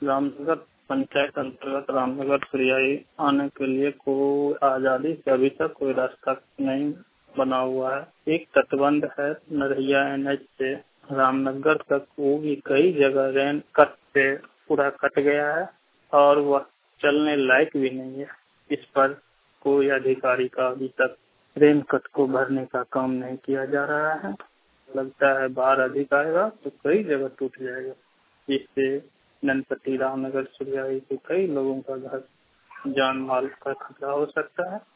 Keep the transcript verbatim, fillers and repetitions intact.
रामनगर पंचायत अंतर्गत रामनगर सुरियाई आने के लिए कोई आजादी से अभी तक कोई रास्ता नहीं बना हुआ है। एक तटबंध है नरहिया एन एच से रामनगर तक, वो भी कई जगह रेन कट से पूरा कट गया है और वह चलने लायक भी नहीं है। इस पर कोई अधिकारी का अभी तक रेन कट को भरने का काम नहीं किया जा रहा है। लगता है बाढ़ अधिक आएगा तो कई जगह टूट जाएगा, जिससे ननपट्टी रामनगर सुरियाई के कई लोगों का घर जान माल का खतरा हो सकता है।